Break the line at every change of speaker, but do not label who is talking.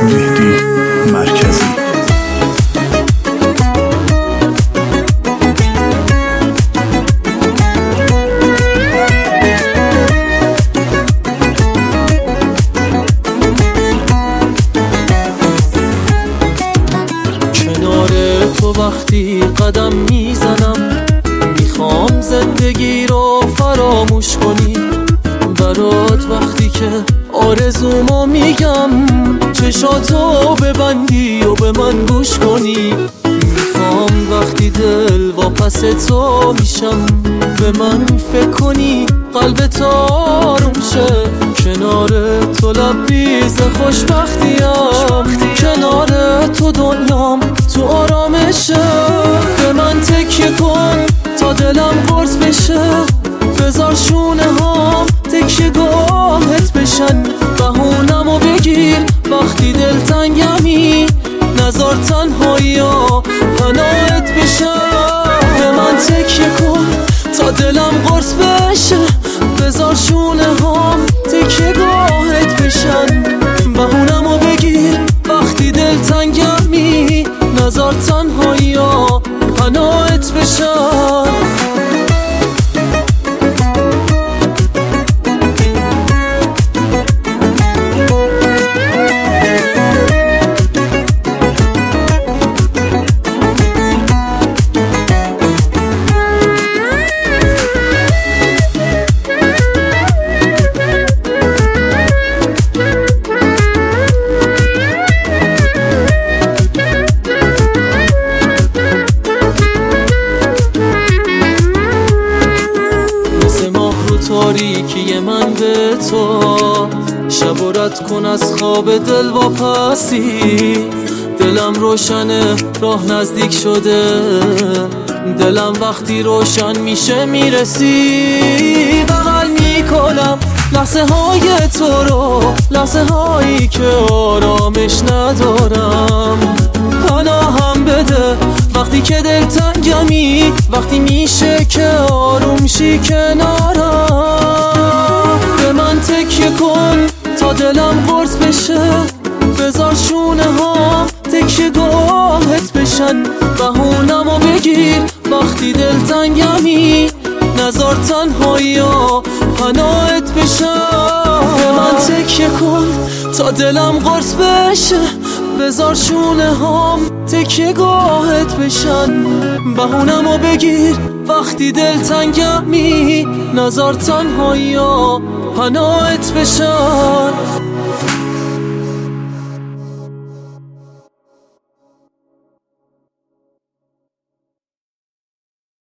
مهدی مرکزی.
کنار تو وقتی قدم میزنم میخوام زندگی رو فراموش کنی. برات وقتی که آرزومو میگم چشاتو ببندی و به من گوش کنی. میخوام وقتی دل واپس تو میشم به من فکر کنی، قلبت آروم شه. کنار تو لبریز خوشبختیم، کنار تو دنیام تو آرامشه. به من تکیه کن تا دلم قرص بشه، بذار شونه هام تکیه گاهت بشن. بهونمو بگیر وقتی دلتنگمی، نذار تنهایی ها پناهت بشن. به من تکیه کن تا دلم قرص بشه، بذار شونه هام تکیه گاهت بشن. بهونمو بگیر وقتی دلتنگمی، نذار تنهایی ها پناهت بشن. تاریکی من به تو شب و رد کن از خواب دل واپسی. دلم روشنه راه نزدیک شده، دلم وقتی روشن میشه میرسی. بغل میکنم لحظه های تو رو، لحظه هایی که آرامش ندارم. پناهم بده وقتی که دلتنگمی، وقتی میشه که آروم شی کنارم. به من تکیه کن تا دلم قرص بشه، بذار شونه ها تکیه گاهت بشن. بهونمو بگیر وقتی دلتنگمی، نذار تنهایی ها پناهت بشن. به من تکیه کن تا دلم قرص بشه، بذار شونه هام تکیه گاهت بشن. بهونمو بگیر وقتی دلتنگمی، نذار تنهایی ها پناهت بشن.